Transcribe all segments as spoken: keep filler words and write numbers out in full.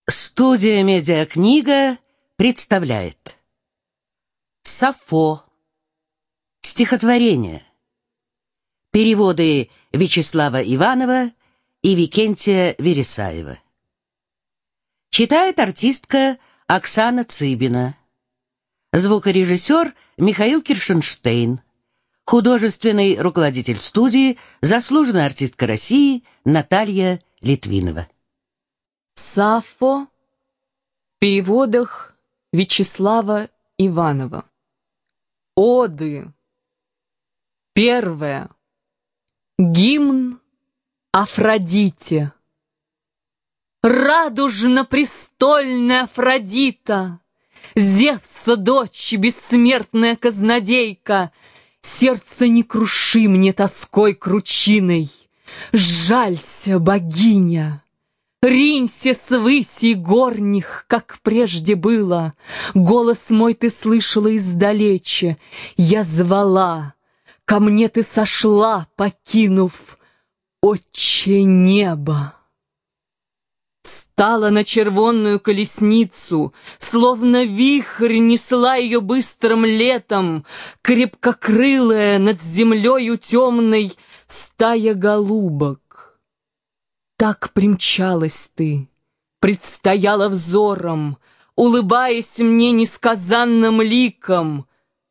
Студия «Медиакнига» представляет Сафо. Стихотворение. Переводы Вячеслава Иванова и Викентия Вересаева. Читает артистка Оксана Цыбина. Звукорежиссер Михаил Киршенштейн. Художественный руководитель студии, заслуженная артистка России Наталья Литвинова. Сафо в переводах Вячеслава Иванова. Оды. Первое. Гимн Афродите. Радужно-престольная Афродита, Зевса дочь, бессмертная казнодейка, сердце не круши мне тоской кручиной. Жалься, богиня! Ринься с высей горних, как прежде было. Голос мой ты слышала издалече. Я звала, ко мне ты сошла, покинув отче небо. Стала на червонную колесницу, словно вихрь несла ее быстрым летом, крепкокрылая над землею темной стая голубок. Так примчалась ты, предстояла взором, улыбаясь мне несказанным ликом.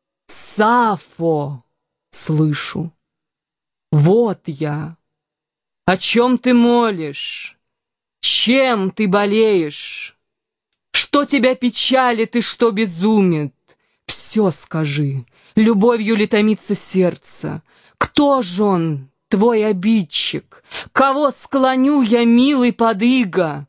Сафо, слышу, вот я. О чем ты молишь? Чем ты болеешь? Что тебя печалит и что безумит? Все скажи, любовью ли томится сердце? Кто ж он, твой обидчик? Кого склоню я, милый подыга?